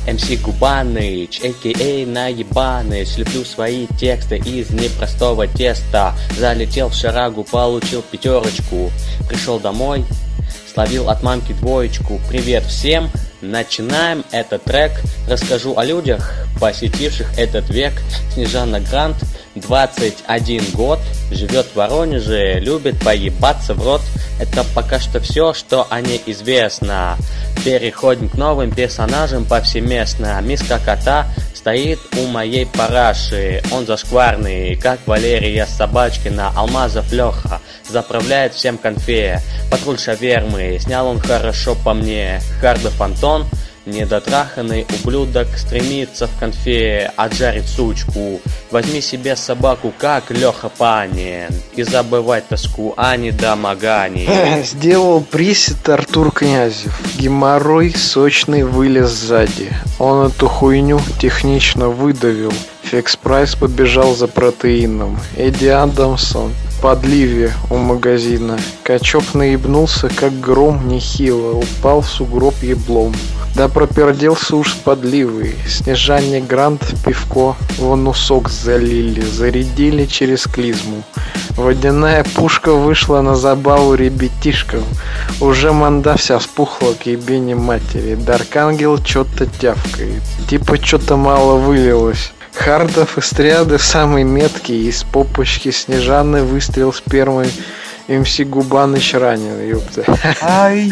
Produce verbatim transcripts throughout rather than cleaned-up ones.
эм си Губаныч, а ка а Наебаныч. Люблю свои тексты из непростого теста. Залетел в шарагу, получил пятерочку. Пришел домой, словил от мамки двоечку. Привет всем! Начинаем этот трек. Расскажу о людях, посетивших этот век. Снежана Грант, двадцать один год, живет в Воронеже, любит поебаться в рот. Это пока что все, что о ней известно. Переходим к новым персонажам повсеместно. Миска кота стоит у моей параши. Он зашкварный, как Валерия Собачкина. Алмазов Леха заправляет всем конфе. Патруль шавермы, снял он хорошо по мне. Хардов Антон, недотраханный ублюдок, стремится в конфе отжарить сучку. Возьми себе собаку, как Леха Панин, и забывай тоску, а не домогани. Сделал присед Артур Князев. Геморрой сочный вылез сзади. Он эту хуйню технично выдавил. Фикс Прайс побежал за протеином. Эдди Адамсон в подливе у магазина. Качок наебнулся, как гром нехило. Упал в сугроб еблом. Да проперделся уж с подливой. Снежане Грант пивко в носок залили. Зарядили через клизму. Водяная пушка вышла на забаву ребятишкам. Уже манда вся вспухла к ебени матери. Даркангел чё-то тявкает. Типа чё-то мало вылилось. Хардов из триады самый меткий. Из попочки Снежаны выстрел спермой. эм си Губаныч ранен, ёпта. Ай,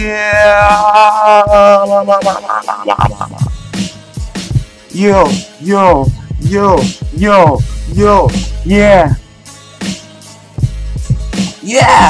Йоу, йоу, йоу, йоу, йоу, yeah. Yeah.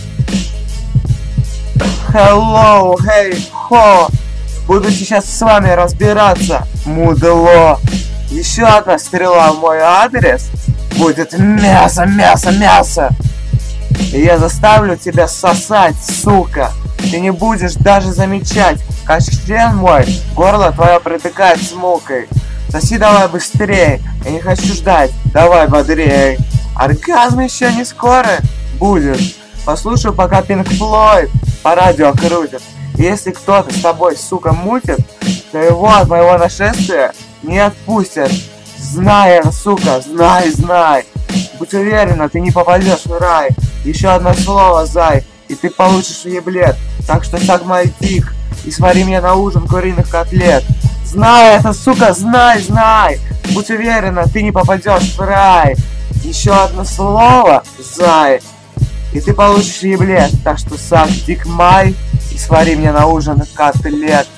Hello, hey, ho. Буду сейчас с вами разбираться, мудло. Еще одна стрела в мой адрес. Будет мясо, мясо, мясо. И я заставлю тебя сосать, сука. Ты не будешь даже замечать, как член мой горло твое протыкает с мукой. Соси давай быстрее, я не хочу ждать, давай бодрей. Оргазм еще не скоро будет. Послушаю, пока Pink Floyd по радио крутит. Если кто-то с тобой, сука, мутит, то его от моего нашествия не отпустят. Знай это, сука, знай, знай. Будь уверена, ты не попадешь в рай. Еще одно слово, зай, и ты получишь еблет. Так что саг мой дик и свари мне на ужин куриных котлет. Знай это, сука, знай, знай. Будь уверена, ты не попадешь в рай. Еще одно слово, зай, и ты получишь еблет. Так что саг дик май и свари мне на ужин котлет.